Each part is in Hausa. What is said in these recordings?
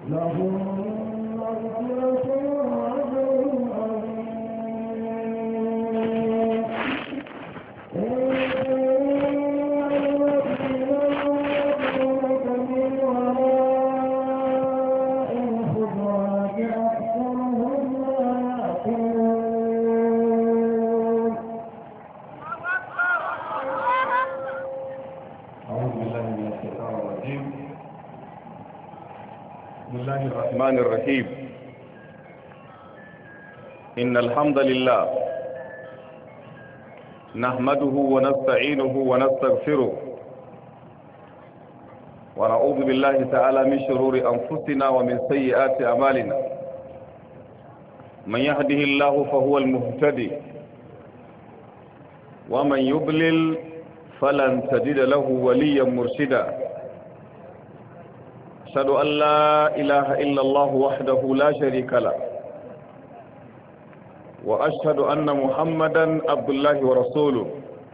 الرحمن الرحيم إن الحمد لله نحمده ونستعينه ونستغفره ونعوذ بالله تعالى من شرور أنفسنا ومن سيئات أعمالنا من يهده الله فهو المهتدي ومن يضلل فلن تجد له وليا مرشدا أشهد أن لا إله إلا الله وحده لا شريك له وأشهد أن محمدا عبد الله ورسوله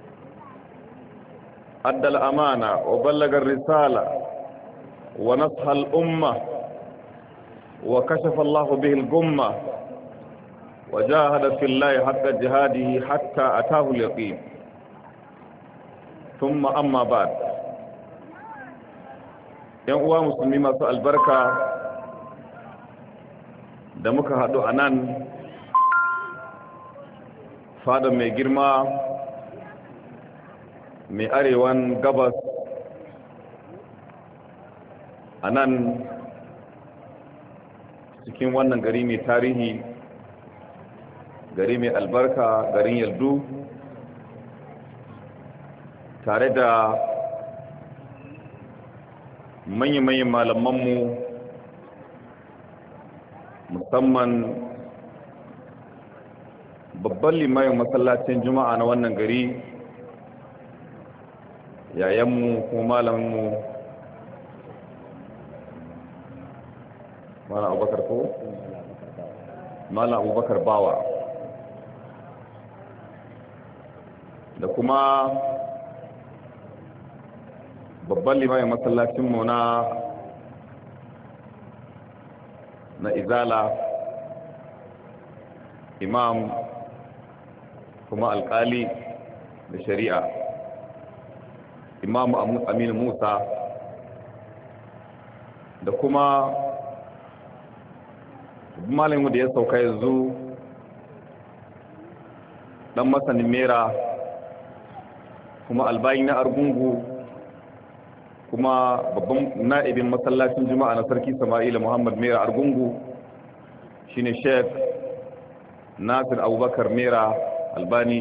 أدى الأمانة وبلغ الرسالة ونصح الأمة وكشف الله به الغمة وجاهد في الله حق جهاده حتى أتاه اليقين ثم أما بعد ‘yan uwa musulmi masu albarka da muka haɗu a nan fada mai girma mai arewan gabas a nan cikin wannan gari mai tarihi gari mai albarka garin yaldu tare da manya-manyan malamanmu musamman babban limamin masallacin juma'a na wannan gari yayanmu kuma malaminmu malam abubakar ko? malam abubakar bawa da kuma babban limamin masallacinmu na izala imam kuma alkali da shari'a imam aminu musa da kuma malamin da ya sauka yanzu dan masanin mera kuma albayin na argungu kuma babban na'ibin masallacin juma'a na sarki sama'ila muhammad mera argungu shine sheikh nasir abubakar mera albani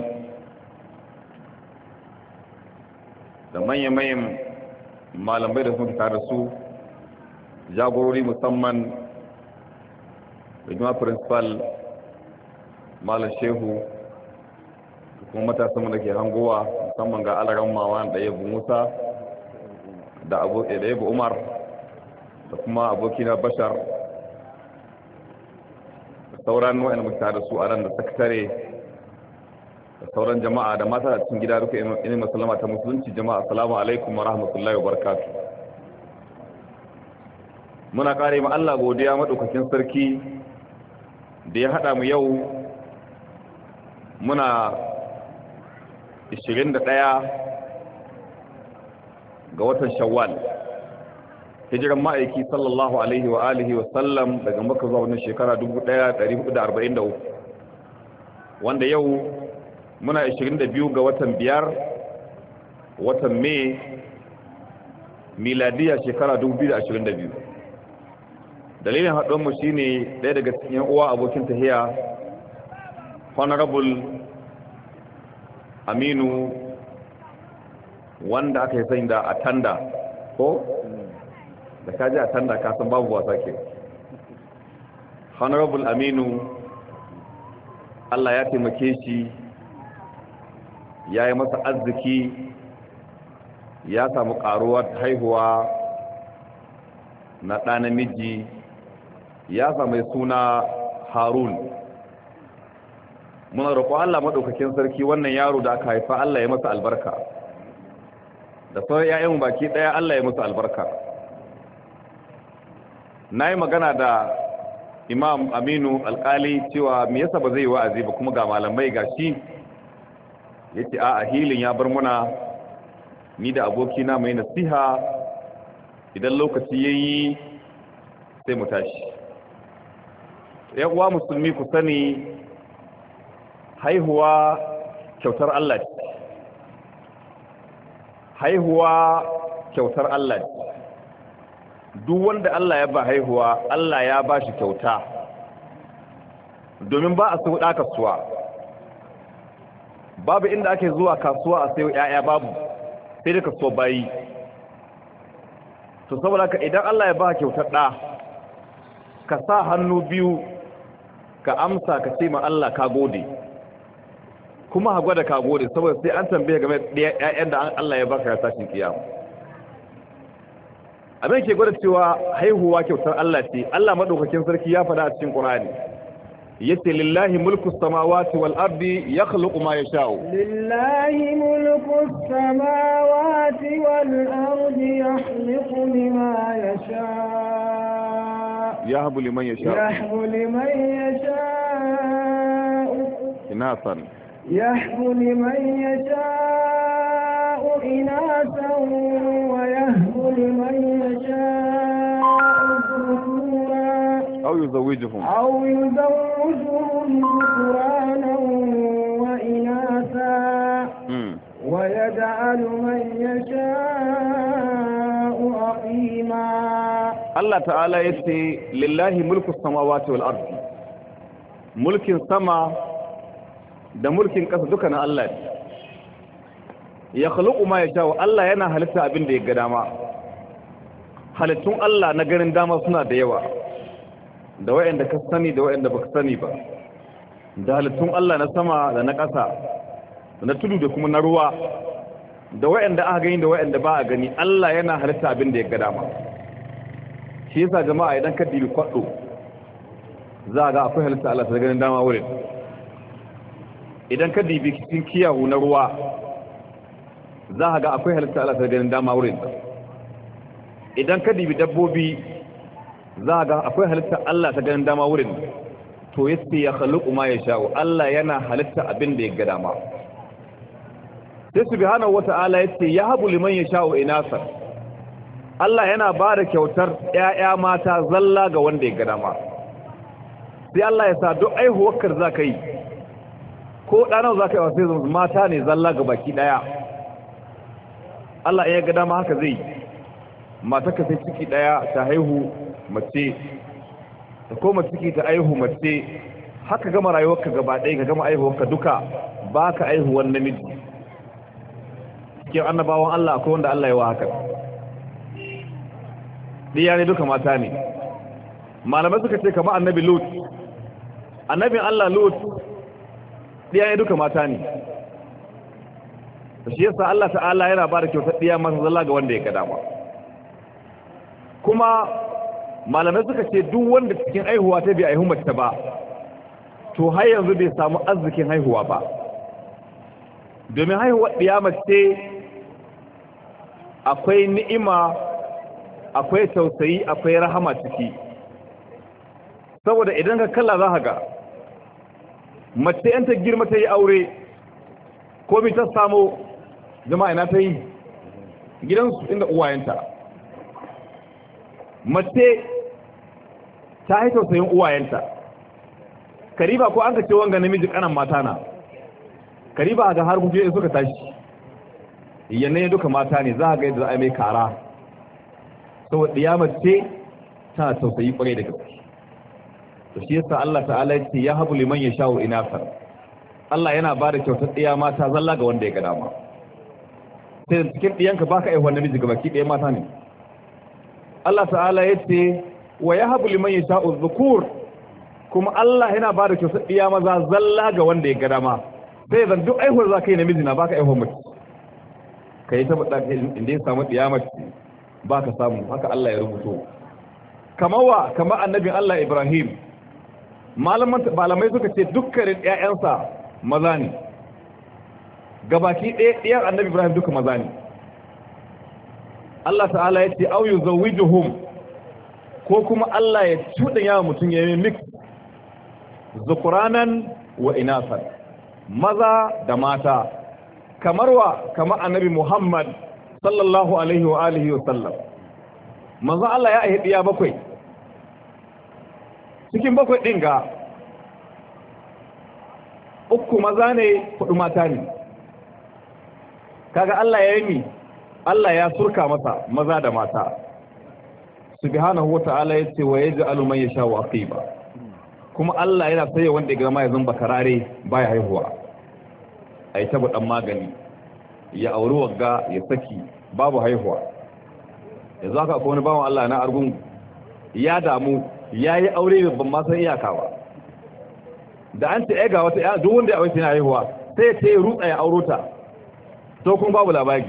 da manyan malamai da sun tare su jagorori musamman da juma principal malam shehu kuma matasan da ke hangowa musamman ga alaran mawa da yabu musa da yabu umar da kuma abokina bashar da sauran wa'in mutane da su a nan da sakatare da sauran jama'a da mata da cikin gida duka ina musulma ta musulunci jama'a assalamu alaikum wa rahmatullahi wa barakatuh. Muna kare ma Allah godiya madaukakin sarki da ya hada mu yau muna 21 ga watan Shawwal hijiran ma'aiki sallallahu alaihi wa alihi wa sallam daga Makka zuwa wannan shekara 1443 wanda yau muna 22 ga watan 5 watan Mai miladiya shekara 2022. Dalilin haɗuwar mu shine ɗaya daga cikin uwa abokin tahiya honorable Aminu wanda aka yi sani da Atanda ko da kaji Atanda ka san babu wasa ke. Honorable Aminu Allah ya taimake shi ya yi masa arziki ya samu ƙaruwar haihuwa na ɗa namiji ya samu suna Harun. Muna roƙo Allah maɗaukakin sarki wannan yaro da aka haifa Allah ya masa albarka da sauran ‘ya'yan baki ɗaya Allah ya masa albarka na yi magana da Imam Aminu Alƙali cewa me yasa ba zai yi wa'azi ba kuma ga malamai ga shi yace a hilin ya bar muna ni da abokina mai nasiha idan lokaci yayi sai mu tashi. Yan uwa musulmi ku sani haihuwa kyautar Allah ce. Haihuwa kyautar Allah ce. Duk wanda Allah ya ba haihuwa Allah ya ba shi kyauta, domin ba a sau ɗa kasuwa, babu inda ake zuwa kasuwa a sayo ‘ya'ya, babu sai da kasuwa bayi. To saboda ka idan Allah ya ba kyautar ɗa, ka sa hannu biyu ka amsa ka ce ma Allah ka gode, kuma ha gwada ka gode, saboda sai an tambaye game da ‘ya'yan da Allah ya baka ya tashin kiyama. Abin ke gwada cewa haihuwa kyautar Allah ce. Allah madaukakin sarki ya faɗa a cikin Qur'ani yace lillahi mulku samawati wal ardi yakhluqu ma yasha'u. Lillahi mulku samawati wal ardi yakhluqu ma yasha'u. Yahbu liman yasha'u. Yahbu liman yasha'u. Inasan. Yahbu liman yasha'u إناثا ويهب لمن يشاء ذكورا أو يزوجهم ذكرانا وإناثا ويجعل من يشاء عقيما. الله تعالى يتي لله ملك السماوات والأرض. ملك السماء ده ملك الأرض دكنا الله ya khluqu ma yasha. Allah yana halitta abin da ya ga dama. Halittun Allah na garin dama suna da yawa, da wayanda ka sani da wayanda baka sani ba, da halittun Allah na sama da na ƙasa, da na tudu da kuma na ruwa, da wayanda aka gani da wayanda ba a gani. Allah yana halitta abin da ya ga dama. Shi yasa jama'a idan ka dibi kwado za ga akwai halitta Allah ta ganin dama wurin. Idan ka dibi cikin kiyahu na ruwa za a ga akwai halitta Allah ta ganin dama wurin. Idan ka dibi dabbobi za a ga akwai halitta Allah ta ganin dama wurin. To yace ya khluqu ma yasha'u. Allah yana halitta abin da ya ga dama. Sai subhanahu wata'ala yace yahabu liman yasha'u inasa. Allah yana ba da kyautar ƴaƴa mata zalla ga wanda ya ga dama. Sai Allah ya sa duk aihuwar za ka yi ko ɗanar za ka yi wa sai mata ne zalla ga baki ɗaya. Allah ya ga dama haka zai. Mata ka sai ciki daya ta haihu mace, ta koma ciki ta aihu mace, haka gama rayuwarka gaba ɗaya, ka gama aihuwarka duka baka aihuwar namiji. Cikin annabawan Allah akwai wanda Allah ya wa haka, diya ne duka mata ne. Malamai suka ce kamar annabi Lut, annabin Allah Lut diya ne duka mata ne. Shi yasa Allah ta'ala yana ba da kyautar diya masu zalla ga wanda ya ga dama. Kuma malamai suka ce duk wanda cikin aihuwa ta bai aihu mace ba, to har yanzu bai samu arzikin haihuwa ba. Domin haihuwar diya mace akwai ni'ima, akwai tausayi, akwai rahama ciki. Saboda idan ka kalla za ka ga mace yan ta girma ta yi aure, ko mi ta samu jama'a ina ta yi gidansu inda uwayenta. Mace ta yi tausayin uwayenta. Kariba ko an ka ce wanga namiji kanan mata na, kariba ga har kuke suka tashi yanayi duka mata ne, za a ga yadda za a mai kara. Saboda ya mace tana tausayi kwarai da gaske. To shi yasa Allah ta'ala ya ce ya habu liman yasha'u inafar. Allah yana ba da kyautar ɗiya mata zalla ga wanda ya ga dama. Sai da cikin ɗiyanka baka aihuwar namiji ga baki ɗaya mata ne. Allah ta'ala ya ce wa ya habu liman yasha'u dhukur, kuma Allah yana ba da kyautar ɗiya maza zalla ga wanda ya ga dama. Sai zan duk aihuwar za ka yi namiji na baka aihuwar mace, ka yi tabbata inda ya samu ɗiya mace ba ka samu. Haka Allah ya rubuto. Kamar annabin Allah Ibrahim, malamai suka ce dukkanin ƴaƴansa maza ne, gabaki ɗayan annabi Ibrahim duka maza ne. Allah ta'ala ya ce au yuzawwijuhum ko kuma Allah ya cuɗanya mutum ya yi mix zukuranan wa inasan, maza da mata, kamar annabi Muhammad sallallahu alaihi wa alihi wa sallam. Manzo Allah ya aihe ɗiya 7, cikin 7 ɗin ga 3 maza ne 4 mata ne. Kaga Allah ya yi Allah ya surka masa maza da mata. Subhanahu wata'ala yace wa yaj'alu man yasha'u aqiba, kuma Allah yana saye wanda ya gama ya zamba karare baya haihuwa, ai tabu dan magani ya auri wagga ya saki babu haihuwa. Yanzu haka akwai wani bawan Allah na Argun ya damu yayi aure ban ma san iyaka ba, da an ce ga wata ya duk wanda ya aure yana haihuwa sai ya tayi rutsa ya aurota to kun babu labari.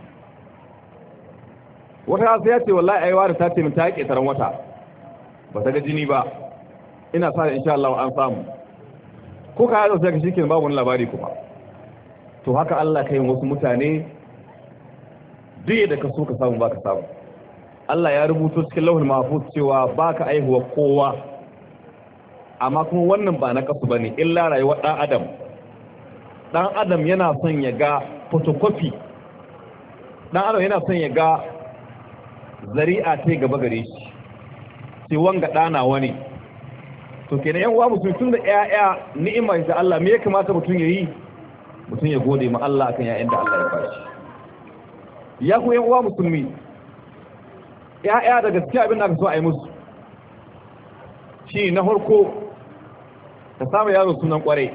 Wata sai ya ce wallahi aiwa da ta ce min ta yake taran wata ba ta ga jini ba, ina sa insha Allah an samu ko ka yazo sai ka shikenan babu wani labari kuma. To haka Allah kai wasu mutane duk da ka so ka samu baka samu. Allah ya rubuto cikin lauhul mahfuz cewa baka aihuwa kowa, amma kuma wannan ba na kasu bane illa rayuwar dan adam yana son ya ga photocopy, dan adam yana son ya ga zari'a ta gaba gare shi, sai wanga dana wani. To kenan yan uwa mutum tun da ƴaƴa ni'ima ta Allah, me ya kamata mutum yayi? Mutum ya gode ma Allah akan ƴaƴan da Allah ya bashi. Ya ku yan uwa musulmi, ƴaƴa da gaskiya abin da aka so a yi musu shi na farko ka samu yaro sunan kwarai.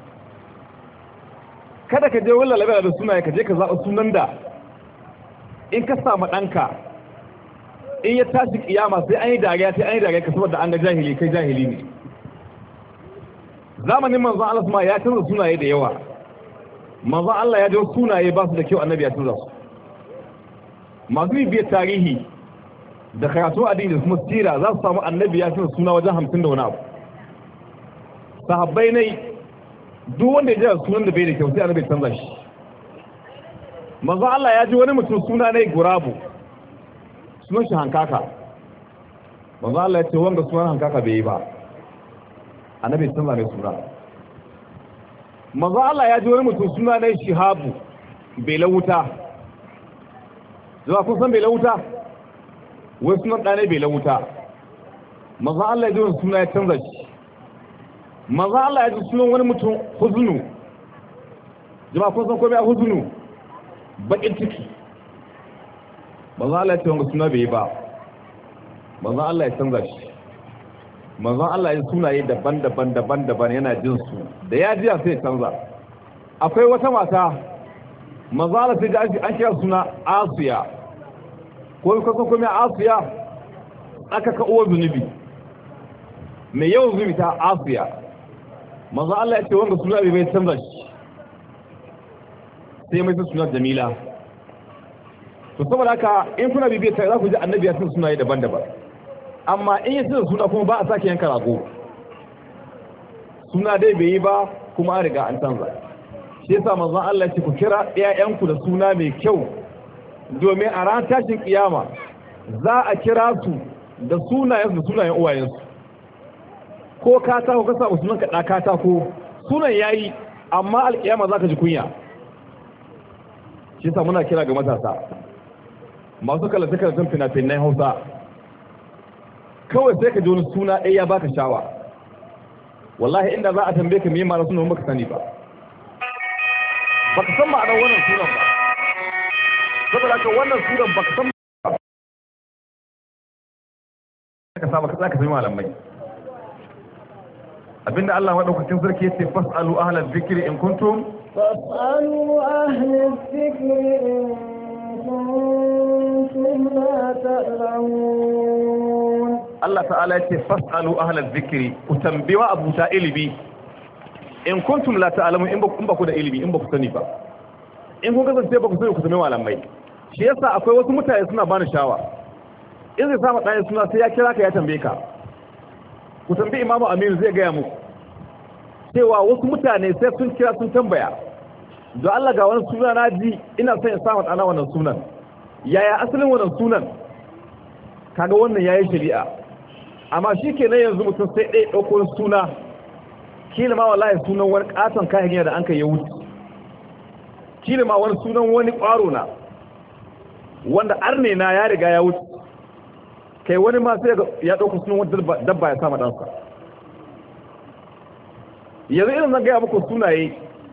Kada ka je walla labara da sunaye, ka je ka zaɓa sunan da in ka samu ɗanka in ya tashi kiyama sai an yi dariya ka saboda an ga jahili, kai jahili ne. Zamanin manzon Allah kuma ya canza sunaye da yawa. Manzon Allah ya jawo sunaye ba su da kyau, annabi ya canza su. Masu bibiyar tarihi da karatu addini da kuma sira za su samu annabi ya canza suna wajen 50 da wani abu. Sahabbai ne duk wanda ya jira sunan da bai da kyau sai annabi ya canza shi. Manzon Allah ya ji wani mutum suna ne Gurabu, sunan shi Hankaka. Manzon Allah ya ce wanda sunan Hankaka bai yi ba, annabi ya canza mai suna. Manzon Allah ya ji wani mutum suna ne Shihabu bai lauta. Zuwa kun san bai lauta? Wai sunan ɗane bai lauta. Manzon Allah ya ji wani suna ya canza shi. Manzon Allah ya ji sunan wani mutum Huzunu. Jama'a kun san komai a Huzunu? Baƙin ciki. Manzon Allah ya ce wanga suna bai yi ba. Manzon Allah ya canza shi. Manzon Allah ya sunaye daban-daban yana jin su, da ya jiya sai ya canza. Akwai wata mata manzon Allah sai da an kira suna Asiya, ko kasan komai Asiya aka ka uwar zunubi mai yawan zunubi ta Asiya. Manzon Allah ya ce wanga suna bai canza shi, sai mai suna Jamila. To saboda haka in kuna bibiyar ta za ku ji annabi ya san sunaye daban-daban, amma in yi suna kuma ba a sake yanka rago. Suna dai bai yi ba kuma an riga an canza. Shi yasa manzon Allah ce ku kira ƴaƴanku da suna mai kyau, domin a ran tashin kiyama za a kira su da sunayen uwayensu. Ko ka ta ko ka sa sunan ka da ka ko sunan yayi, amma alkiyama zaka ji kunya. Shi yasa muna kira ga matasa masu karatun fina-finai Hausa, kawai sai ka ji wani suna ɗaya ya baka shawa. Wallahi inda za a tambaye ka me ma'anar sunan baka sani ba, baka san ma'anar wannan sunan ba. Saboda ka wannan sunan baka san ba, ka saba ka tsaka sai malamai. Abinda Allah madaukakin sarki yace fasalu ahlal zikri in kuntum لا تعلمون. Allah ta'ala yace fasalu ahlal zikri, ku tambiwa abuta ilimi in kuntum la ta'lamun, in ba ku da ilimi, in ba ku sani ba. In kun kasance ba ku sani ku tambi malamai. Shi yasa akwai wasu mutane suna bani shawa, in zai samu ɗaya suna sai ya kira ka ya tambaye ka. Ku tambi Imamu Aminu zai gaya muku cewa wasu mutane sai sun kira sun tambaya, don Allah ga wani suna na ji ina son ya samu ɗana wannan sunan, yaya asalin wannan sunan? Kaga wannan yayi shari'a. amma shi ke na yanzu mutum sai ɗaya ɗaukar suna kila ma wallahi sunan wani ƙaton kayan da an ka yi wuce, kila ma wani sunan wani ƙwaro na wanda arne na ya riga ya wuce, kai wani ma sai ya ɗauka sunan wani dabba ya sama ɗansa. Yanzu irin zan gaya muku sunaye,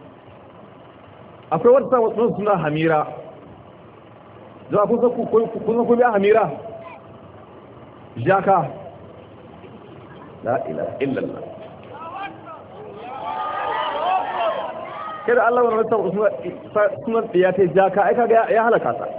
akwai wata samun suna Hamira. Zama kun san kuma Hamira? Jaka. La ilaha illallah. Kai da Allah wani sunan ya ta Jaka, aika ga ya halaka ta.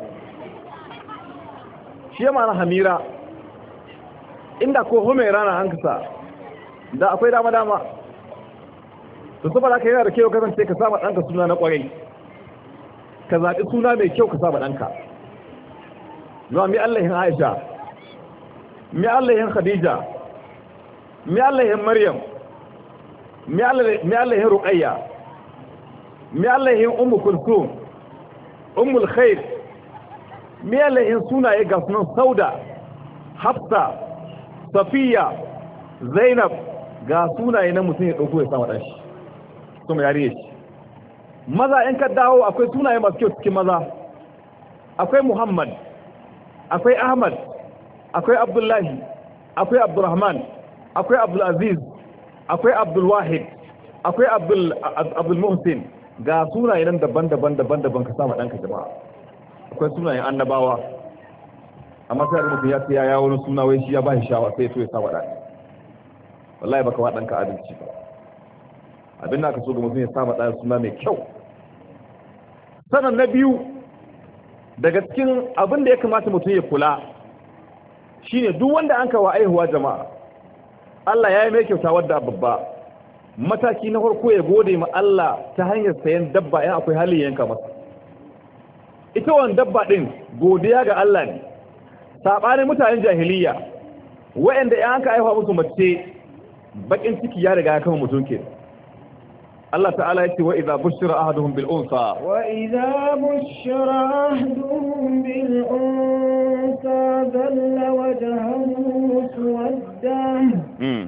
Shi ya ma'ana Hamira, inda ko Humaira na an kasa, da akwai dama-dama. To saboda haka yana da kyau kasance ka saba ɗanka suna na ƙwarai, ka zaɓi suna mai kyau ka saba ɗanka. Zuwa mi Allahin Aisha, mi Allahin Khadija, mi Allahin Maryam, mi Allahin Ruqayya, mi Allahin Ummu Kulthum, Ummul Khair, mi Allahin sunaye ga sunan Sauda, Hafsa, Safiya, Zainab, ga sunaye na mutum ya ɗauko ya sama ɗanshi. Kuma yare shi maza in ka dawo akwai sunaye masu kyau cikin maza, akwai Muhammad, akwai Ahmad, akwai Abdullahi, akwai Abdurrahman, akwai Abdulaziz, akwai Abdulwahid, akwai Abdulmuhsin. Ga sunaye nan daban-daban ka sama ɗanka jama'a. Akwai sunayen annabawa, amma sai mutum ya ce ya yawo wani suna wai shi ya ba shi shawa sai ya so ya saba ɗanka. Wallahi baka wa ɗanka adalci ba. Abin da aka so ga mutum ya saba ɗaya suna mai kyau. Sannan na biyu daga cikin abin da ya kamata mutum ya kula shine duk wanda an kawo aihuwa jama'a, Allah ya yi mai kyauta wadda babba. Mataki na farko ya gode ma Allah ta hanyar sayan dabba in akwai halin yanka masa. Ita wannan dabba ɗin godiya ga Allah ne. Saɓanin mutanen jahiliya waɗanda ya an ka aihuwa musu mace baƙin ciki ya riga ya kama mutum ke. Allah ta'ala yace wa idza bushira ahaduhum bil unsa wa idza bushira ahaduhum bil unsa dhalla wajhuhu muswaddan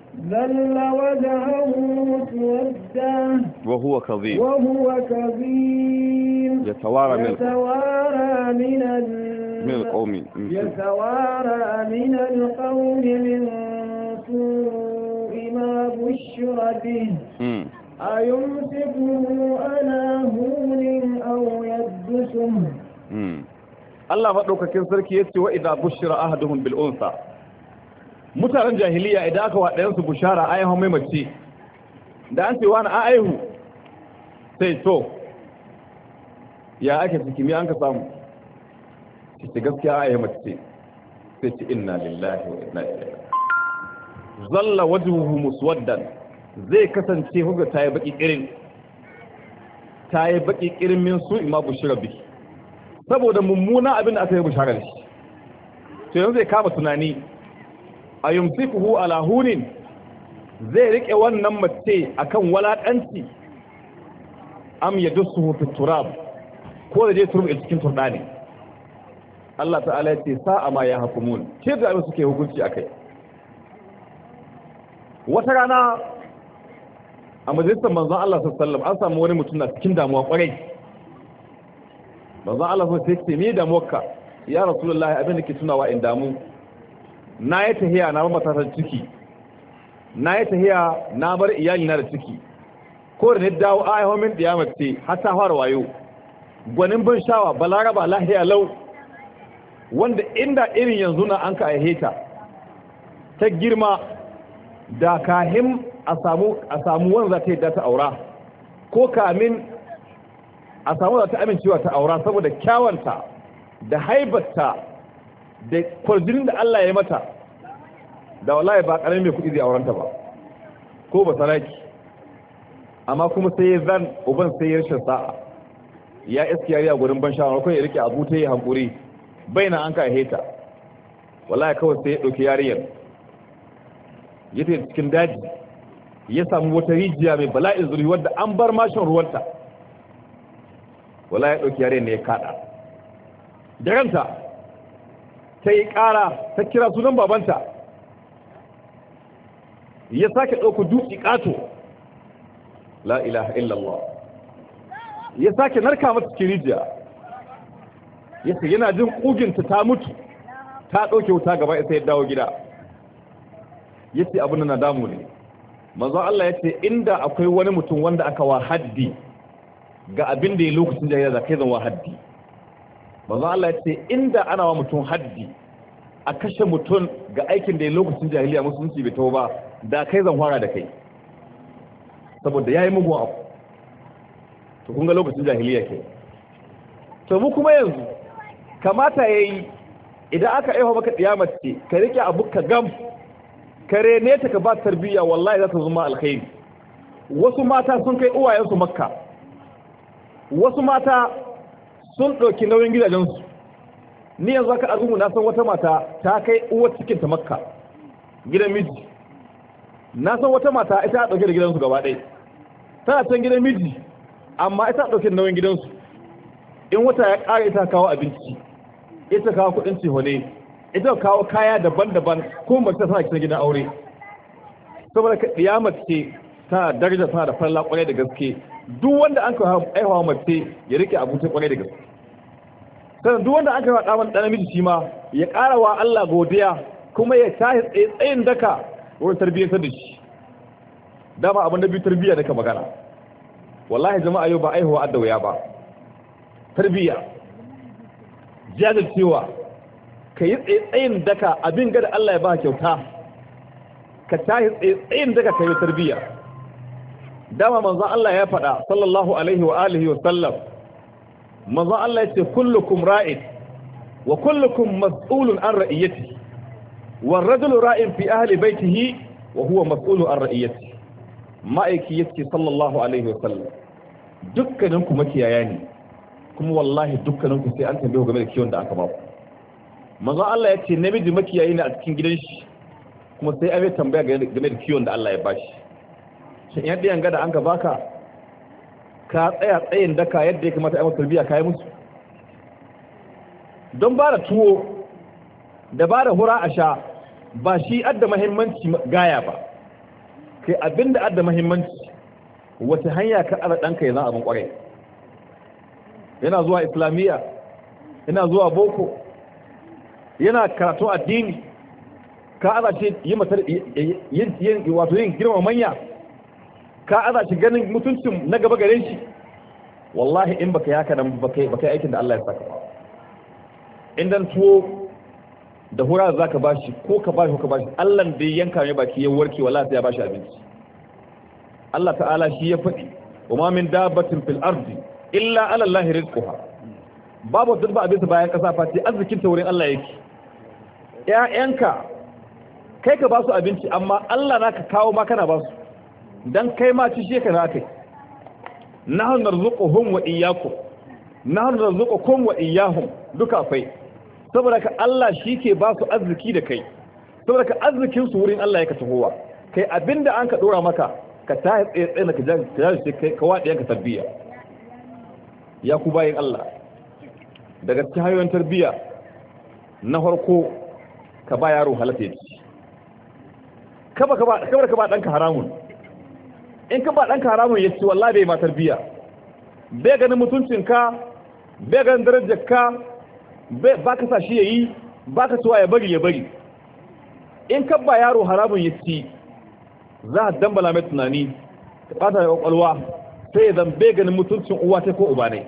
wa huwa kadhib yatawara min al-qawmi min su'i ma bushira bihi أيمسكه على هون أو يدسه Allah maɗaukakin sarki ya ce wa idan bushira ahaduhum bil unsa, mutanen jahiliya idan aka waɗayen su bushara ayyuhan mai mace da an ce wani a aihu sai to ya ake ciki me an ka samu ce gaskiya ayyuhan mace sai ce inna lillahi wa inna ilaihi zalla wajhuhu muswaddan, zai kasance huga ta yi baki kirin min su ima bushira bi, saboda mummuna abin da aka yi bushara da shi. To yanzu zai kama tunani a yumsikuhu ala hunin, zai rike wannan mace akan walakanci am yadussuhu fi turab, ko da je turbi cikin turdani. Allah ta'ala ya ce sa'a ma ya hukumun, ke da abin suke hukunci akai. Wata rana a majalisar manzon Allah sallallahu alaihi wasallam an samu wani mutum na cikin damuwa kwarai. Manzon Allah sai ce me damuwarka ya Rasulullahi, abin da ke tunawa in damu, na yi tahiya na bar matar ciki, na yi tahiya na bar iyali na da ciki, ko da ni dawo a aiho min diyamar ce har ta fara wayo, gwanin bin shawa balaraba lahiya lau, wanda inda irin yanzu na an ka aiheta ta girma da kahim a samu wanda za ta yadda ta aura, ko kamin a samu za ta amincewa ta aura, saboda kyawanta da haibarta da kwarjinin da Allah ya mata, da wallahi ba ƙaramin mai kuɗi zai auranta ba ko ba saraki. Amma kuma sai ya zan uban sai ya rashin sa'a, ya iski yariya gudun ban shawara ko ya rike abu ta yi hankuri bai na an ka heta, wallahi kawai sai ya ɗauki yariyar ya ta cikin daji, ya samu wata rijiya mai bala'in zuri wadda an bar mashin ruwanta, wallahi ya ɗauki yariyar ne ya kaɗa da ranta, ta yi ƙara ta kira sunan babanta, ya sake ɗauku dutse ƙato la ilaha illallah ya sake narka mata cikin rijiya yace yana jin ƙuginta ta mutu ta ɗauke wuta gaba ya sai ya dawo gida yace abin na damu ne manzo Allah yace inda akwai wani mutum wanda aka wa haddi ga abin da ya lokacin jahiliya da kai zan wa haddi manzo Allah yace inda ana wa mutum haddi a kashe mutum ga aikin da ya lokacin jahiliya musulunci bai tawo ba da kai zan fara da kai saboda yayi mugun abu to kun ga lokacin jahiliya ke to mu kuma yanzu kamata yayi idan aka aiwa maka kiyamar ce ka rike abu ka gam ka rene ta ka ba tarbiyya wallahi za ta zama alkhairi wasu mata sun kai uwayensu makka wasu mata sun ɗauki nauyin gidajensu ni yanzu aka azumu na san wata mata ta kai uwar cikinta makka gidan miji na san wata mata ita ɗauke da gidansu gaba ɗaya tana can gidan miji amma ita ɗauke da nauyin gidansu in wata ya ƙara ita kawo abinci ita kawo kuɗin cihone ita kawo kaya daban-daban ko mace tana cikin gidan aure saboda ka kiyamar ce tana daraja tana da farla kwarai da gaske duk wanda an kawo aihawa mace ya rike abinci kwarai da gaske sannan duk wanda an kawo ɗaman ɗan namiji shi ma ya ƙara wa Allah godiya kuma ya tashi tsayin daka wurin tarbiyyar da shi dama abin da biyu tarbiyya da ka magana wallahi jama'a yau ba aihawa adda wuya ba tarbiyya jajircewa ka yi tsayin daka abin gada Allah ya ba kyauta ka tashi tsayin daka ka yi tarbiyya dama manzon Allah ya faɗa sallallahu alaihi wa alihi wa sallam manzon Allah ya ce kullukum ra'in wa kullukum mas'ulun an ra'iyati wa rajulu ra'in fi ahli baitihi wa huwa mas'ulun an ra'iyati ma'aiki yace sallallahu alaihi wa sallam dukkaninku makiyaya ne kuma wallahi dukkaninku sai an tambaye game da kiwon da aka ba ku manzo Allah ya ce namiji makiyayi ne a cikin gidan shi kuma sai ai tambaya game da kiwon da Allah ya bashi shin yadda yanga da an ka baka ka tsaya tsayin daka yadda ya kamata ai musu tarbiya kai musu don ba da tuwo da ba da hura a sha ba shi adda muhimmanci gaya ba kai abinda adda muhimmanci wata hanya ka ara danka ya zan abin kwarai yana zuwa islamiyya yana zuwa boko yana karatu addini ka aza ce yin girma manya ka aza shi ganin mutuncin na gaba gare shi wallahi in baka yaka nan baka yi aikin da Allah ya saka ba indan tuwo da hura za ka bashi ko ka bashi ko ka bashi Allah da ya yanka mai baki ya warke wallahi sai ya bashi abinci Allah ta'ala shi ya faɗi wa ma min dabbatin fil ardi illa ala Allah rizquha babu dabba abin bayan kasa fati arzikin ta wurin Allah yake ƴaƴanka kai ka ba su abinci amma Allah naka kawo ma kana ba su dan kai ma ci sheka na kai nahnu narzuquhum wa iyyakum nahnu narzuqukum wa iyyahum duka akwai saboda ka Allah shike ba su arziki da kai saboda ka arzikin su wurin Allah yake tahowa kai abinda an ka dora maka ka ta tsaye na ka jaji kai ka wadi yanka tarbiya ya ku bayin Allah daga cikin hanyoyin tarbiya na farko ka ba yaro halatta ya ci ka ba ɗanka haramun in ka ba ɗanka haramun ya ci wallahi bai ma tarbiya bai ganin mutuncinka bai ganin darajarka ba ka sa shi ya yi ba ka cewa ya bari in ka ba yaro haramun ya ci za a dambala mai tunani ka ɓata da ƙwaƙwalwa sai ya zan bai ganin mutuncin uwa ta ko uba ne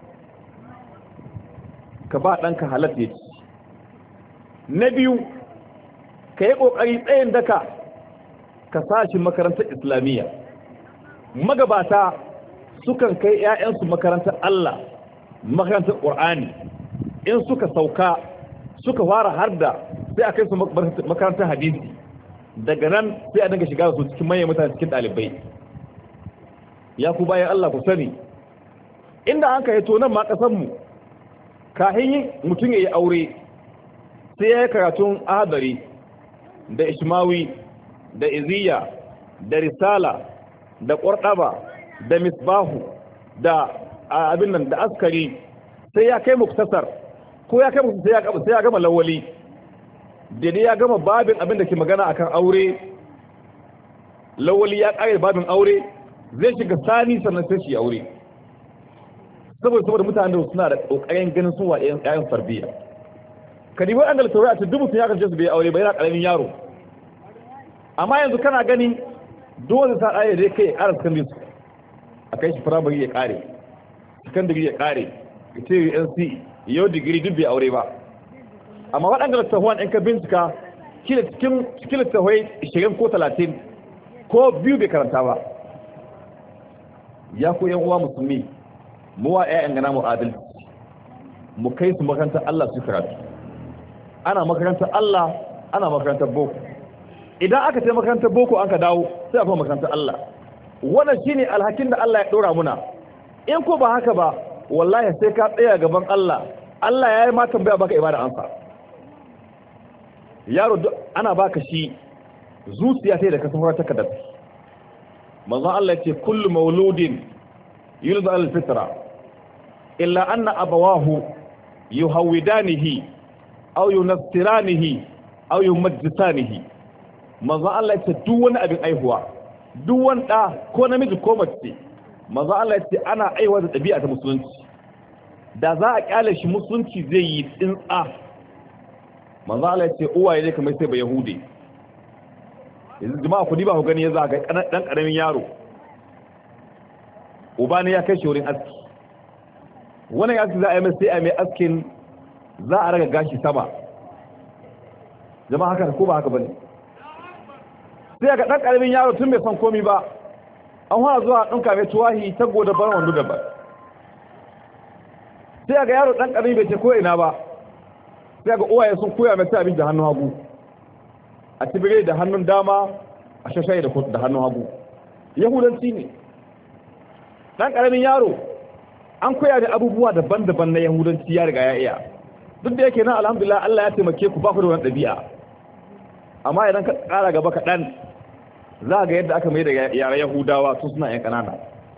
ka ba ɗanka halatta ya ci na biyu ka yi ƙoƙari tsayin daka ka sashi makarantar islamiyya magabata sukan kai 'ya'yansu makarantar Allah makarantar ƙur'ani in suka sauka suka fara harda sai a kai su makarantar hadisi daga nan sai a dinga shiga su cikin manyan mutane cikin ɗalibai ya ku bayan Allah ku sani inda an ka hito nan ma ƙasanmu kahin mutum ya yi aure sai ya yi karatun ahadari da ishmawi da iziya da risala da ƙwarɗaba da misbahu da abin nan da askari sai ya kai muktasar ko ya kai muktasar sai ya gama lawali da ya gama babin abin da ke magana akan aure lawali ya ƙare babin aure zai shiga sani sannan sai shi aure saboda mutanen da suna da ƙoƙarin ganin sun wa ƴaƴan tarbiyya kadi wai an da tauri a cikin sun ya kace su bai aure ba yana ƙaramin yaro amma yanzu kana gani dole sa ɗaya dai kai ƙara sakandare su a kai shi firamare ya ƙare sakandare ya ƙare ya ce NC yau digiri duk bai aure ba amma waɗanda littattafan in ka bincika cikin littattafai 20 ko 30 ko biyu bai karanta ba ya ku yan uwa musulmi mu wa ƴaƴan gana mu adalci mu kai su makarantar Allah su karatu ana makarantar Allah ana makarantar boko idan aka ce makarantar boko an ka dawo sai a kuma makarantar Allah wannan shine alhakin da Allah ya dora muna in ko ba haka ba wallahi sai ka tsaya gaban Allah Allah ya yi ma tambaya baka ibada ansa yaro ana baka shi zuciya sai da ka safar takardar manzo Allah ya ce kullu mauludin yulad al-fitra illa anna abawahu yuhawidanihi aw yunassiranihi aw yumajjisanihi manzo Allah ya ce duk wani abin aihuwa duk wani da ko namiji ko mace manzo Allah ya ce ana aiwa da dabi'a ta musulunci da za a kyale shi musulunci zai yi tsintsa manzo Allah ya ce uwaye ne kamar sai ba yahudi yanzu jama'a ku diba ku gani yanzu ga dan karamin yaro uba ne ya kai shi wurin aski wannan aski za a yi mai sai a mai askin za a raga gashi sama jama'a haka ko ba haka bane sai ga dan karamin yaro tun bai san komai ba an fara zuwa dinka mai tuwahi tago da bar wando da ba sai ga yaro dan karami bai ce ko ina ba sai ga uwaye sun koya mai abin da hannun hagu a tibire da hannun dama a shashaye da hannun hagu yahudanci ne dan karamin yaro an koya da abubuwa daban-daban na yahudanci ya riga ya iya duk da yake nan alhamdulillah Allah ya taimake ku ba ku da wannan dabi'a amma idan ka kara gaba kaɗan za ga yadda aka mai da yara yahudawa su suna yan kanana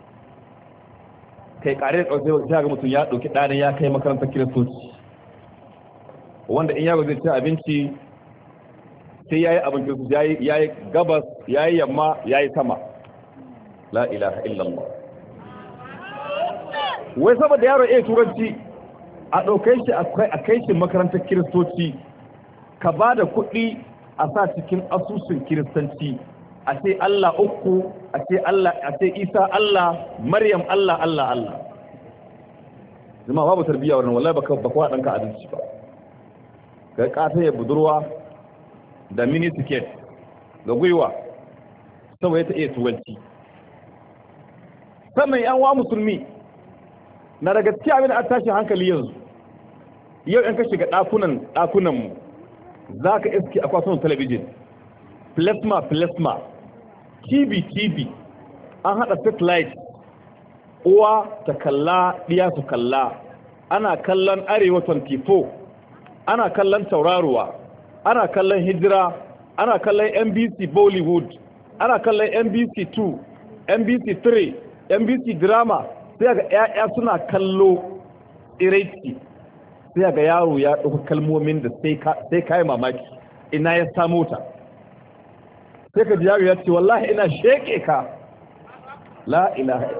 kai kare da ƙausai sai ga mutum ya ɗauki ɗanin ya kai makarantar kiristoci wanda in yaro zai ci abinci sai ya yi abinci su ya yi gabas ya yi yamma ya yi sama la ilaha illallah wai saboda yaro iya turanci a ɗaukai shi a kai shi makarantar kiristoci ka ba da kuɗi a sa cikin asusun kiristanci a ce Allah uku a ce Isa Allah Maryam Allah Allah Allah zama babu tarbiyya wannan wallahi baka wa danka adalci ba ga kata ya budurwa da mini ticket ga gwiwa saboda ta iya tuwanci sannan yan wa musulmi na daga cikin abin da a tashi hankali yanzu yau in ka shiga dakunan mu zaka iske akwai talabijin plasma TV an hada satellite uwa ta kalla diya su kalla ana kallon arewa 24 ana kallon tauraruwa ana kallon hijira ana kallon NBC Bollywood ana kallon NBC 2 NBC 3 NBC drama sai ga ƴaƴa suna kallo ireti sai ga yaro ya dauki kalmomin da sai kai mamaki ina ya samu ta sai ka ji yaro ya ce wallahi ina sheke ka la ilaha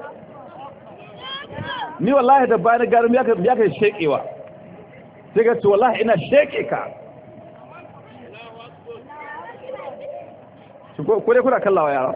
ni wallahi da bayan garin ya kai shekewa sai ka ce wallahi ina sheke ka ko dai kuna kallawa yara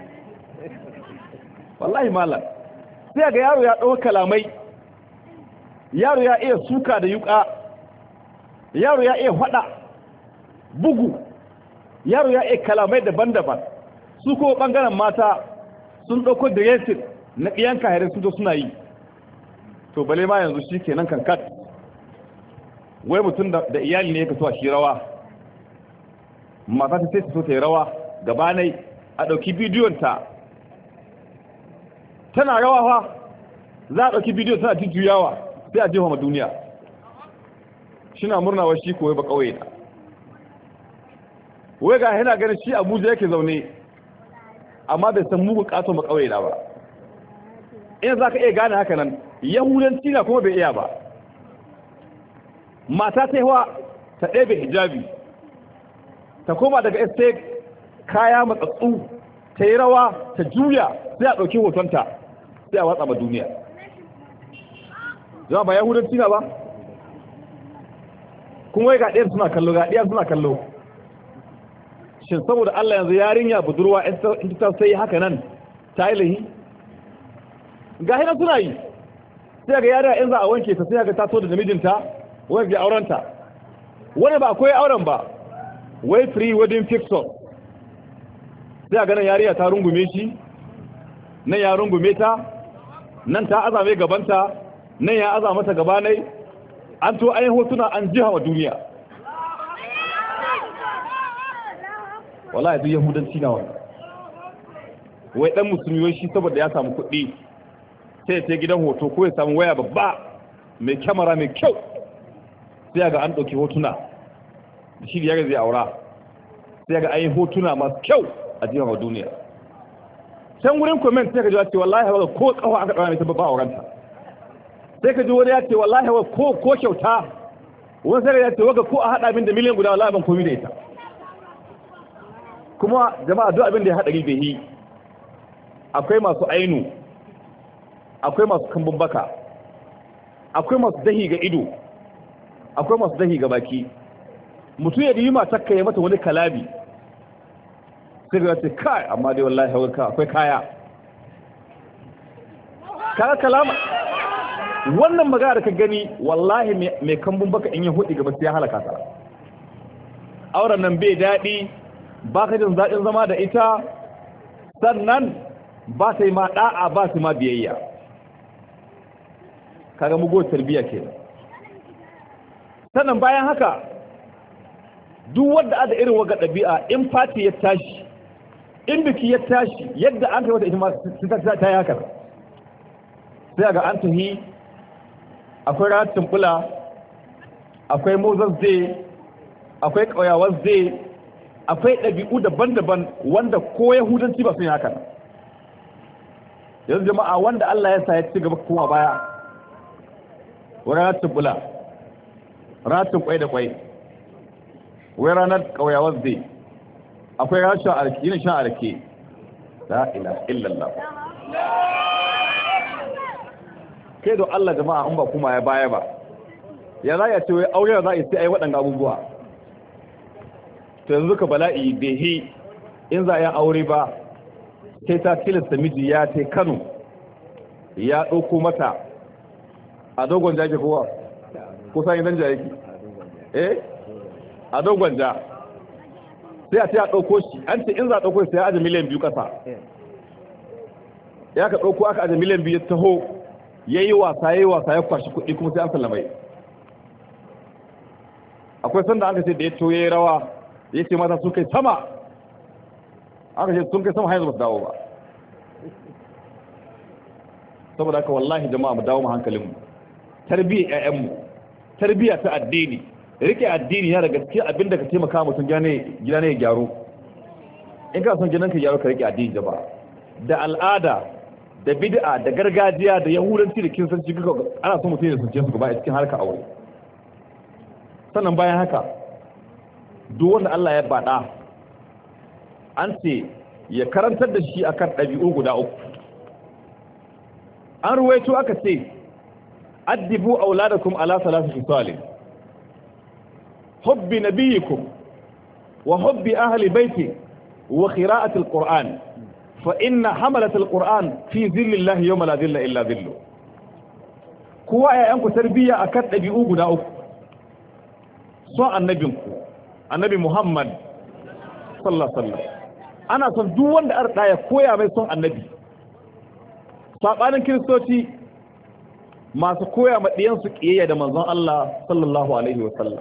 wallahi malam sai ga yaro ya ɗauka kalamai yaro ya iya suka da yuka yaro ya iya faɗa bugu yaro ya iya kalamai daban-daban su ko ɓangaren mata sun ɗauko diretin na ɗiyan kahirin sun zo suna yi to bale ma yanzu shi kenan kankat wai mutum da iyali ne ya kaso a shi rawa mata ta sai ta so ta yi rawa gabanai a ɗauki bidiyonta tana rawa fa za a ɗauki bidiyon tana jujjuyawa sai a jefa ma duniya shi na murnawa shi kowai ba ƙauye na wai ga yana ganin shi abuja yake zaune amma bai san mugun ƙato ba ƙauye na ba in za ka iya gane haka nan yahudanci na kuma bai iya ba mata ta yawa ta ɗebe hijabi ta koma daga estate kaya matsatsu ta yi rawa ta juya sai a ɗauki hotonta sai a watsa ma duniya. Zama ba yahudanci na ba kuma wai ga ɗayan suna kallo ga ɗayan suna kallo. Shin saboda Allah yanzu yarinya budurwa in ta sai haka nan ta yi lahi ga hina suna yi sai ga yarinya in za a wanke ta sai ga ta so da namijinta wani ga aurenta wani ba akwai auren ba wai free wedding fixer sai ga nan yarinya ta rungume shi nan ya rungume ta nan ta azame gabanta nan ya aza mata gabanai an to ayin hotuna an jiha wa duniya. Wallahi duk yahudanci na wannan wai dan musulmi wai shi saboda ya samu kuɗi sai ya gidan hoto ko ya samu waya babba mai kyamara mai kyau sai ga an ɗauki hotuna da shi da yaga zai aura sai ga ayin hotuna masu kyau a jiha wa duniya. Can wurin comment sai ka ji wace wallahi haka ko kafa aka ɗaura mai ta babba aurenta sai ka ji wani ya ce wallahi haka ko kyauta wani sai ya ce waga ko a haɗa min da miliyan guda wallahi ban komi da ita. Kuma jama'a duk abin da ya haɗari bai yi akwai masu ainu akwai masu kambun baka akwai masu dahi ga ido akwai masu dahi ga baki. Mutum ya yi matakka ya mata wani kalabi sai ga ce kai amma dai wallahi hauka akwai kaya kaga kalama wannan magana da ka gani wallahi mai kambun baka in ya hudi gaba sai ya halaka ta. Auren nan bai daɗi ba ka jin zaɗin zama da ita sannan ba ta yi ma ɗa'a ba su ma biyayya kaga mugo tarbiyya ke. Sannan bayan haka duk wanda ada irin waga ɗabi'a in fati ya tashi in biki ya tashi yadda an kai wata ita ma ta yi haka sai ga an tahi akwai ranar tumbula akwai mozas zai akwai ƙauyawar zai akwai ɗabi'u daban-daban wanda ko yahudanci ba sun yi haka. Yanzu jama'a wanda Allah ya sa ya ci gaba kuma baya wai ranar tumbula ranar kwai da kwai wai ranar ƙauyawar zai akwai ranar shan arke yin shan arke la ilaha illallah. Kai don Allah jama'a in ba kuma ya baya ba ya za ya ce wai aure za a yi sai a yi waɗanda abubuwa. To yanzu ka bala'i behi in za a yi aure ba sai ta tilasta miji ya ta Kano ya ɗauko mata a dogon jaki kowa ko sani dan jaki a dogon ja sai a ce a ɗauko shi an ce in za a ɗauko shi sai ya aje miliyan 2 ƙasa ya ka ɗauko aka aje miliyan 2 ya taho ya yi wasa ya kwashi kuɗi kuma sai an sallamai. Akwai sanda aka ce da ya to ya yi rawa ya ce mata sun kai sama aka ce sun kai sama hanyar ba su dawo ba. Saboda haka wallahi jama'a mu dawo mu hankalinmu tarbiyyar 'ya'yanmu tarbiyya ta addini rike addini ya daga cikin abin da ka taimaka mutum gida ne ya gyaro. In ka son gidanka gyaro ka rike addini jama'a da al'ada da bid'a da gargajiya da yahudanci da kinsanci duka ana son mutum ya sunce su gaba a cikin harka aure. Sannan bayan haka duk wanda Allah ya bada an ce ya karantar da shi akan ɗabi'u guda 3. An ruwaito aka ce addibu auladakum ala 3 khisal hubbi nabiyikum wa hubbi ahli baiti wa qira'ati alquran fa inna hamalat alquran fi zillallahi yawma la zilla illa zillu. Kuwa yayanku tarbiya akan ɗabi'u guda 3. Son annabinku annabi Muhammad sallallahu alaihi wasallam ana son duk wanda arda ya koya mai son annabi. Sabanin kiristoci masu koya ma diyan su kiyayya da manzon Allah sallallahu alaihi wasallam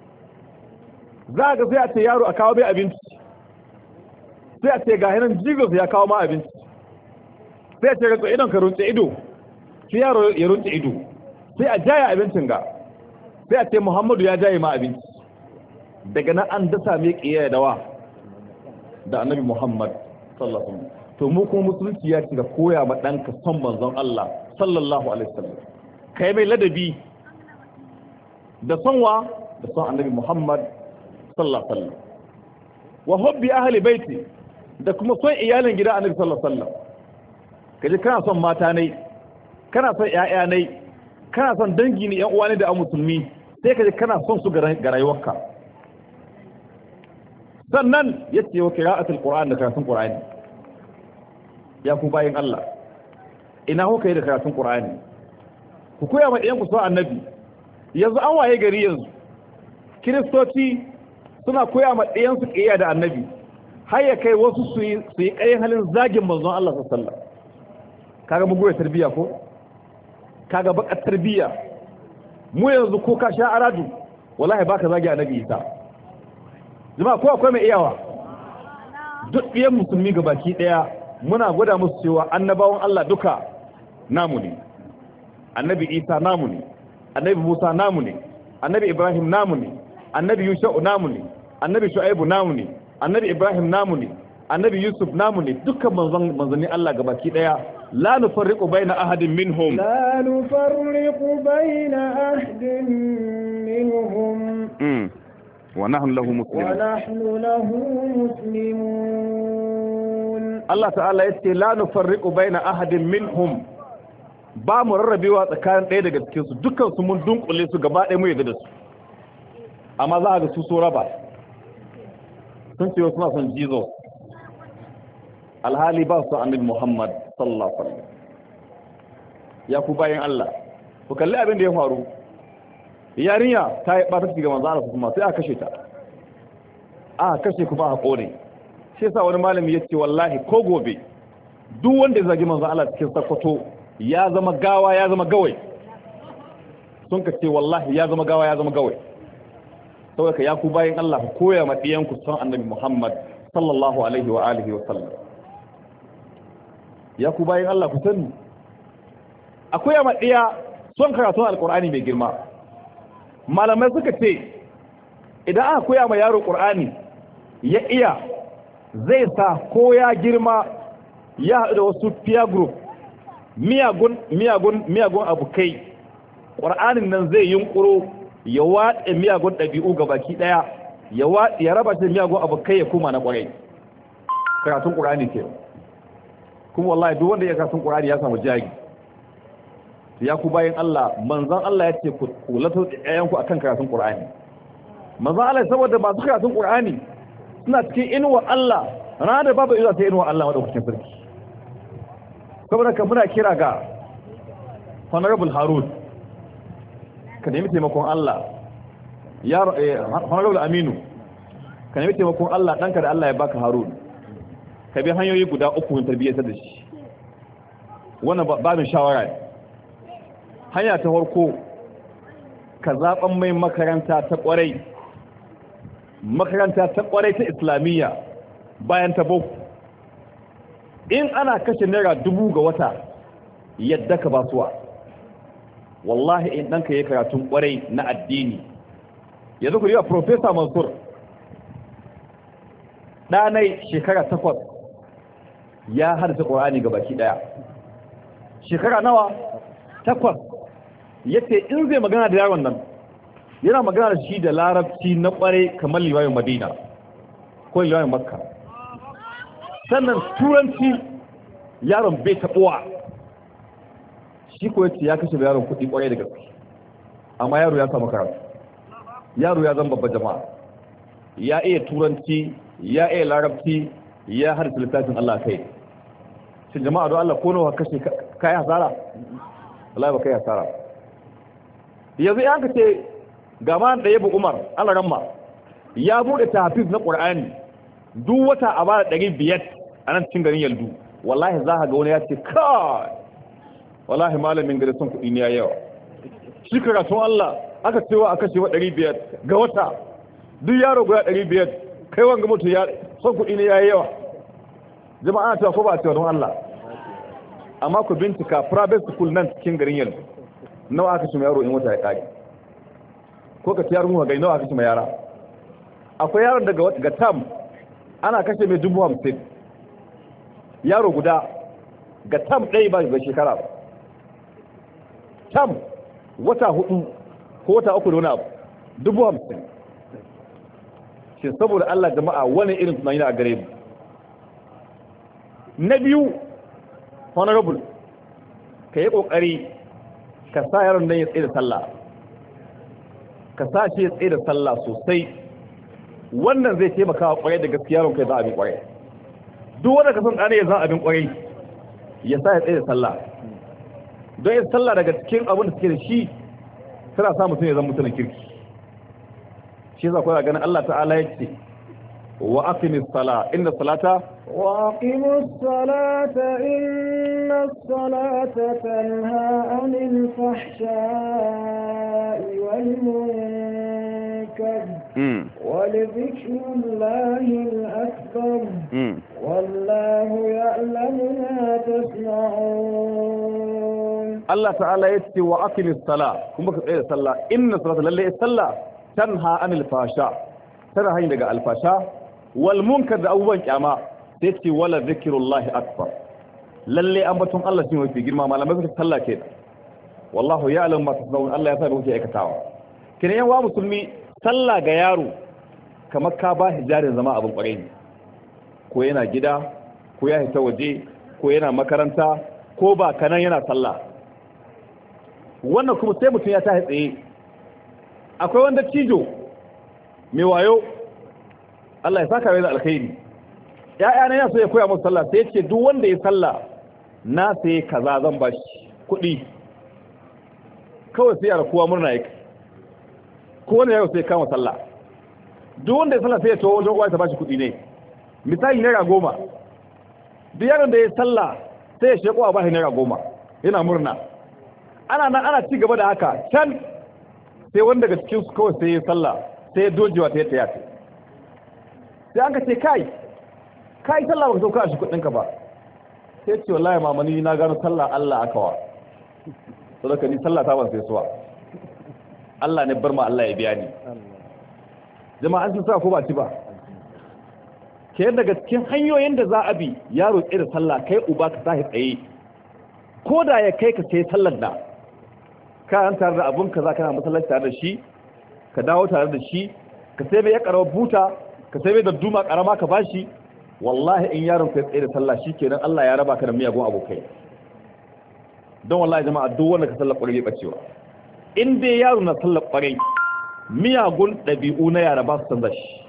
za ga sai a ce yaro a kawo bai abinci sai a ce ga hinan Jesus ya kawo ma abinci sai a ce ga idon ka runce ido sai yaro ya runce ido sai a jaya abincin ga sai a ce Muhammadu ya jaye ma abinci. Daga nan an dasa mai kiyaya da annabi Muhammad sallallahu alaihi wasallam. To mu kuma musulunci ya ci ga koya ma danka son manzon Allah sallallahu alaihi wasallam kai mai ladabi da sonwa da son annabi Muhammad sallallahu alaihi wasallam wa hubbi ahli baiti da kuma son iyalin gida annabi sallallahu alaihi wasallam kaje kana son mata ne kana son ƴaƴa ne kana son dangi ne ƴan uwa ne da musulmi sai kaje kana son su ga rayuwarka sannan yace wa qira'atul qur'an da karatun qur'ani ya ku bayin Allah ina kuka yi da karatun qur'ani ku koya ma ɗiyan ku son annabi yanzu an waye gari yanzu kiristoci suna koya ma ɗiyan su ƙiyya da annabi har ya kai wasu su yi ƙayin halin zagin manzon Allah sallallahu alaihi wasallam kaga mu goye tarbiyya ko kaga bakar tarbiyya mu yanzu ko ka sha aradu wallahi baka zagi annabi Isa jama'a ko akwai mai iyawa duk ɗiyan musulmi gabaki ɗaya muna gwada musu cewa annabawan Allah duka namu ne annabi Isa namu ne annabi Musa namu ne annabi Ibrahim namu ne annabi Yusha'u namu ne annabi Shu'aibu namu ne annabi Ibrahim namu ne annabi Yusuf namu ne dukkan manzanni Allah gabaki daya la nufarriqu baina ahadin minhum la nufarriqu baina ahadin minhum wa nahnu lahu muslimun Allah ta'ala yace la nufarriqu baina ahadin minhum ba mu rarrabewa tsakanin ɗaya daga cikin su dukkan su mun dunkule su gaba ɗaya mu yadda da su amma za a ga su raba sun ce suna son Jesus alhali ba su annabi Muhammad sallallahu alaihi wasallam ya ku bayan Allah ku kalli abin da ya faru yarinya ta yi ɓata ga manzo Allah kuma sai aka kashe ta aka kashe kuma aka kone shi yasa wani malami yace wallahi ko gobe duk wanda ya zagi manzo Allah cikin sakwato ya zama gawa ya zama gawai sun ka ce wallahi ya zama gawa ya zama gawai saboda ya ku bayan Allah ku koya ma diyanku son annabi Muhammad sallallahu alaihi wa alihi wa sallam ya ku bayan Allah ku sani akwai ma diya son karatun alqur'ani mai girma malamai suka ce idan aka koya ma yaro qur'ani ya iya zai sa ko ya girma ya haɗu da wasu peer group miyagun abokai qur'anin nan zai yunkuro ya watsa miyagun ɗabi'u ga baki ɗaya ya raba shi miyagun abokai ya kuma na ƙwarai karatun ƙur'ani ke kuma wallahi duk wanda ya karatun ƙur'ani ya samu jagi ya ku bayan Allah manzan Allah ya ce ku lato ɗayanku akan karatun ƙur'ani manzan Allah saboda masu karatun ƙur'ani suna cikin inuwa Allah ranar da babu izuwa ta inuwa Allah madaukakin sarki saboda ka muna kira ga Honorable Harun ka nemi taimakon Allah Honorable Aminu ka nemi taimakon Allah ɗanka da Allah ya baka Harun ka bi hanyoyi guda uku in tarbiyyantar da shi wannan babin shawara ne hanya ta farko ka zaɓan mai makaranta ta ƙwarai ta islamiyya bayan ta boko in ana kashe naira 1000 ga wata yadda ka basuwa wallahi in ɗanka yi karatun ƙwarai na addini yanzu ku yi wa Profesa Mansur ɗanai shekara 8 ya hadasa ƙwarani ga baki ɗaya shekara nawa 8 yace in zai magana da yaron nan yana magana da shi da larabci na ƙwarai kamar liwayin Madina ko liwayin Makka sannan turanci yaron bai taɓuwa shi ko yace ya kashe yaron kuɗi ƙwarai da gaske amma yaro ya samu karatu yaro ya zama babban jama'a ya iya turanci ya iya larabci ya harta littafin Allah kai shin jama'a don Allah ko nawa kashe kai hasara wallahi ba kai hasara yanzu ya kace ga ma da yabi Umar Allah ramma ya bude tahfiz na Qur'ani duk wata a bada 500 a nan cikin garin Yaldu wallahi za ka ga wani ya ce kai wallahi malamin gari son kuɗi ne yawa shi karatun Allah aka cewa aka ce wa 500 ga wata duk yaro guda 500 kai wanga mutu ya son kuɗi ne yawa jama'a ta ko ba ta don Allah amma ku bincika private school nan cikin garin Yaldu nawa aka ce mai yaro in wata ya kage ko ka tiyar mu ga nawa aka ce mai yara akwai yaron daga ga tam ana kashe mai 50,000 yaro guda ga tam ɗaya ba ga shekara ba tam wata 4 ko wata 3 da wani abu 50,000 shi saboda Allah jama'a wani irin tunani a gare mu na biyu honorable ka yi ƙoƙari ka sa yaron nan ya tsaye da sallah ka sa shi ya tsaye da sallah sosai wannan zai taimaka wa ƙwarai da gaskiya yaron kai za abin ƙwarai duk wanda ka san ɗane ya za abin ƙwarai ya sa ya tsaye da sallah don yin sallah daga cikin abin da suke da shi tana sa mutum ya zama mutumin kirki shi yasa kuna ganin Allah ta'ala ya ce wa aqimis sala inna salata wa aqimus salata inna salata tanha 'anil fahsha'i wal munkar wa li dhikrillahi al-akbar wallahu ya'lamu ma tasna'un. Allah ta'ala ya ce wa aqimis sala kuma ka tsaya da sallah inna salata lalle sallah tanha 'anil fahsha tana hanyar daga alfasha wal munkar da abubuwan kyama sai ce wala zikrullahi akbar lalle ambaton Allah shi mafi girma malamai suka sallah ke wallahu ya'lamu ma tasna'un Allah ya sa kuke aikatawa kina yan wa musulmi sallah ga yaro kamar ka ba hijarin zama abin kwarai ne ko yana gida ko ya hita waje ko yana makaranta ko ba kanan yana sallah wannan kuma sai mutum ya tashi tsaye akwai wanda cijo mai wayo Allah ya saka mai da alkhairi ya'ya na ya so ya koya musu sallah sai ya ce duk wanda ya sallah na sai kaza zan ba shi kuɗi kawai sai yara kowa murna yake ko wanda ya sai kama sallah duk wanda ya sallah sai ya tawo wajen uwa ta ba shi kuɗi ne misali naira 10 duk yaron da ya sallah sai ya sheko a ba shi naira 10 yana murna ana nan ana ci gaba da haka can sai wanda daga cikin su kawai sai ya sallah sai ya dojewa ta yadda ya ce sai an ka ce kai sallah baka sauka a shi kudinka ba sai ce wallahi mamani na gano sallah Allah aka wa saboda ni sallah ta ban sai suwa Allah ne bar ma Allah ya biya ni jama'a sun sa ko ba ci ba ke daga cikin hanyoyin da za a bi yaro tsira sallah kai uba ka tashi tsaye ko da ya kai ka sai sallar da ka an tare da abun ka za kana masallaci tare da shi ka dawo tare da shi ka sai mai ya karawa buta ka sai mai da duma karama ka bashi wallahi in yaron kai tsaye da sallah shikenan Allah ya raba ka da miyagun abokai don wallahi jama'a duk wanda ka sallar kwarai bai bacewa in dai yaro na sallar kwarai miyagun dabi'u na yara ba su canza shi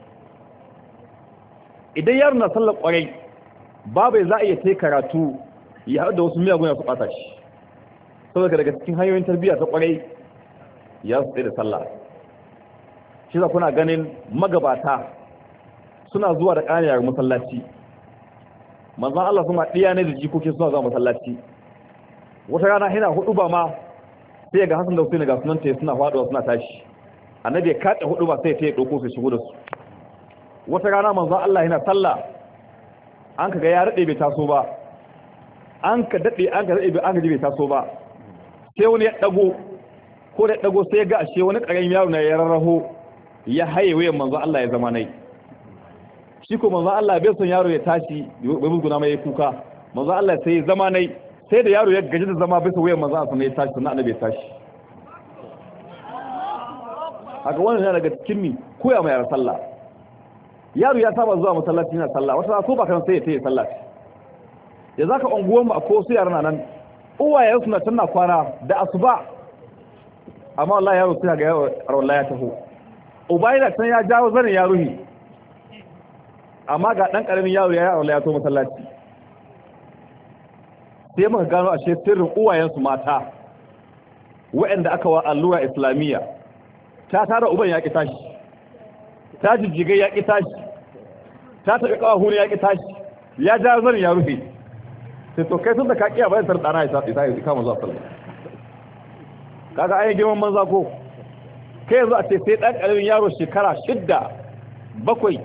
idan yaro na sallar kwarai babu za a iya tai karatu ya haɗu da wasu miyagun ya su ɓata shi saboda daga cikin hanyoyin tarbiyya ta kwarai ya su tsaye da sallah shi za kuna ganin magabata suna zuwa da ƙaniyar masallaci manzan Allah suna ɗiya ne da jikokin suna zuwa masallaci wata rana hina hudu ba ma sai ga Hassan da Hussein ga sunan ta suna faɗuwa suna tashi annabi ya kaɗe hudu ba sai ta yi ɗauko su shigo da su wata rana manzan Allah yana sallah an ka ga ya daɗe bai taso ba an ka daɗe an ka bai taso ba sai wani ya ɗago ko da ɗago sai ya ga ashe wani ƙaramin yaro na ya rarraho ya haye wayan manzan Allah ya zama nai shi ko manzo Allah bai son yaro ya tashi bai musguna mai kuka manzo Allah sai ya zama nai sai da yaro ya gaji da zama bisa wuyan manzo Allah ya tashi sannan annabi ya tashi haka wannan yana daga cikin mi koya mai yara sallah yaro ya saba zuwa masallaci yana sallah wata ko ba kan sai ya tayi sallah ya zaka unguwar mu akwai su yaran nan uwaye suna tanna kwana da asuba amma wallahi yaro sai ga yaro wallahi ya taho ubai da san ya jawo zanin ya ruhi amma ga ɗan ƙaramin yaro ya yi ya to masallaci sai muka gano ashe sirrin uwayensu mata waɗanda aka wa allura islamiyya ta tara uban ya ƙi tashi ta jijjigai ya ƙi tashi ta taɓi ƙawahu ya ƙi tashi ya ja zanin ya rufe sai to kai sun da ka ƙiya bayan sarɗana ya yi kama zuwa sallah kaga ayin girman manza ko kai yanzu a ce sai ɗan ƙaramin yaro shekara 6 7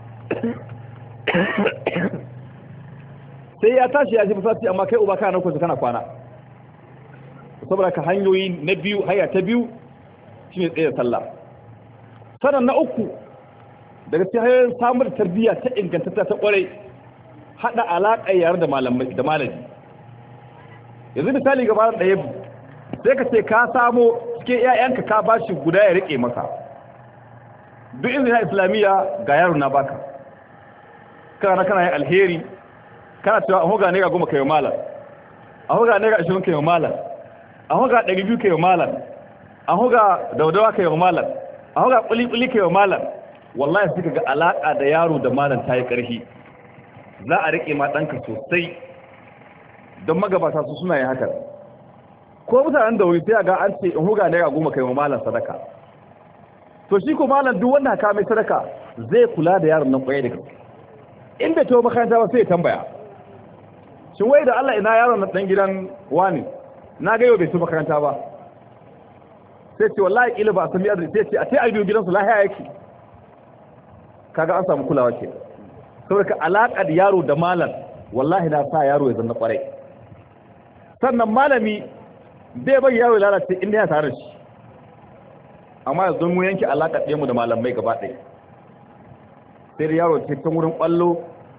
sai ya tashi ya ji fasati amma kai uba kana kwanci kana kwana saboda ka hanyoyi na biyu hanya ta biyu shine tsaye da sallah sanan na uku daga cikin hanyoyin samar da tarbiyya ta ingantacce ta kwarai hada alaƙa yare da malamai da malami yanzu misali gaba da ɗaya sai ka ce ka samo cikin ƴaƴanka ka bashi guda ya rike maka duk izinin islamiyya ga yaro na baka kana yin alheri kana cewa a hoga naira 10 kai malam, a hoga naira 20 kai malam, a hoga 200 kai malam, a hoga daudawa kai malam, a hoga kuli kai malam. Wallahi suka ga alaka da yaro da malam ta yi ƙarfi, za a rike ma danka sosai. Don magabata su suna yin haka. Ko mutanen da wuri sai ga an ce in hoga naira 10 kai malam sadaka. To shi ko malam duk wanda ka mai sadaka zai kula da yaron nan kwaye da gaske. In bai tawo makaranta ba sai ya tambaya. Shin wai da Allah ina yaron nan dan gidan wani? Na ga yau bai tawo makaranta ba. Sai ce wallahi ila ba sami arziki sai ce a tai aibiyo gidansu lahiya yake. Kaga an samu kulawa ke. Saboda ka alaka da yaro da malam wallahi na sa yaro ya zanna kwarai. Sannan malami bai bai yaro lalace inda ya tare shi. Amma yanzu mu yanke alaka ɗaya mu da malamai gaba ɗaya. Sai da yaro ce ta wurin ƙwallo,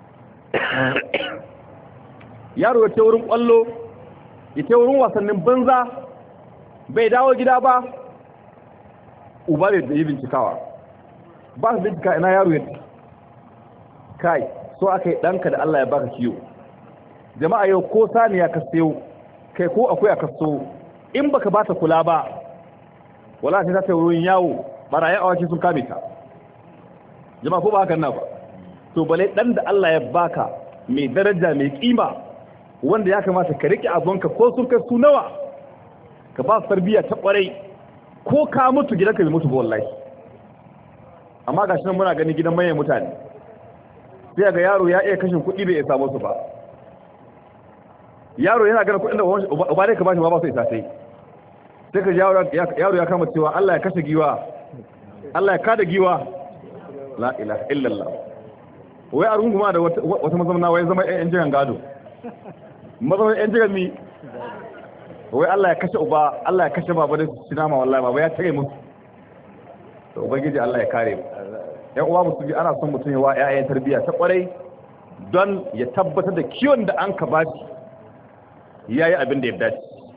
yaro ya ce wurin ƙwallo, ya ce wurin wasannin banza, bai dawo gida ba, uba bai yi bincikawa. Ba su bincika ina yaro ya ce, kai, so aka yi ɗanka da Allah ya baka kiyo. Jama'a yau ko saniya ka sayo, kai ko akwai a kaso, in baka ba ta kula ba, wala sai ta ta wurin yawo, barayen awaki sun kame ta. Jama'a ko ba haka na ba. To bale dan da Allah ya baka mai daraja mai kima wanda ya kamata ka rike abonka ko sun kai su nawa ka ba su tarbiyya ta kwarai ko ka mutu gidanka bai mutu ba wallahi. Amma gashi nan muna gani gidan manyan mutane sai ga yaro ya iya kashin kuɗi bai isa musu ba. Yaro yana ganin kuɗin da uba ne ka bashi ba su isa sai ka yaro ya kama cewa Allah ya kashe giwa, Allah ya kada giwa. La ilaha illallah. Wai a runguma da wata mazamna wai zama yan jiran gado. Mazamna yan jiran mi. Wai Allah ya kashe uba, Allah ya kashe baba da su nama wallahi baba ya tare musu. To ubangiji Allah ya kare mu. Yan uwa musu ana son mutum ya wa ƴaƴan tarbiyya ta kwarai don ya tabbatar da kiwon da an ka bashi yayi abin da ya dace.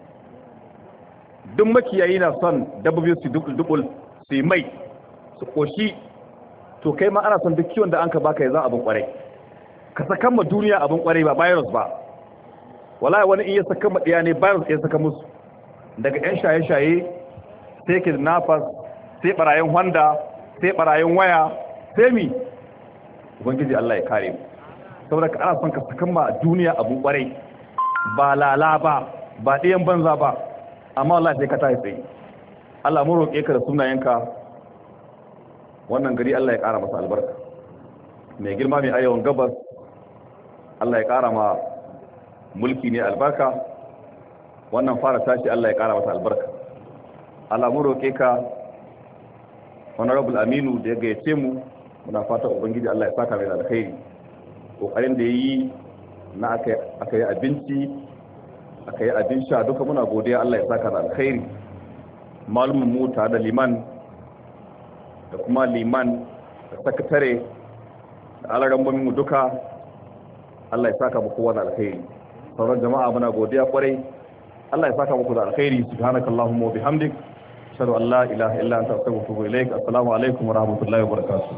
Duk makiyayi na son dabbobi su dubul su yi mai su koshi. To kai ma ana son duk kiwon da an ka baka ya za abin kwarai. Ka sakan ma duniya abin kwarai ba virus ba. Wallahi wani in ya sakan ma ɗiya ne virus ya saka musu. Daga ƴan shaye-shaye sai kidnappers sai barayin Honda sai barayin waya sai mi. Ubangiji Allah ya kare mu. Saboda ka ana son ka sakan ma duniya abin kwarai. Ba lala ba, ba ɗiyan banza ba. Amma wallahi sai ka tafi tsaye. Allah mu roƙe ka da sunayenka wannan gari Allah ya ƙara masa albarka. Mai girma mai ayyawan gabas Allah ya ƙara ma mulki ne albarka. Wannan fara tashi Allah ya ƙara masa albarka. Allah mu roƙe ka Honorable Aminu da ya gayyace mu muna fata ubangiji Allah ya saka mai da alkhairi. Kokarin da yayi na aka yi abinci aka yi abin sha duka muna godiya Allah ya saka da alkhairi. Malumin mu tare da liman da kuma liman da sakatare da alarambomin mu duka Allah ya saka muku da alkhairi. Sauran jama'a muna godiya kwarai Allah ya saka muku da alkhairi. Subhanakallahumma wa bihamdik ashhadu an la ilaha illa anta astaghfiruka wa atubu ilaik. Assalamu alaikum wa rahmatullahi wa barakatuh.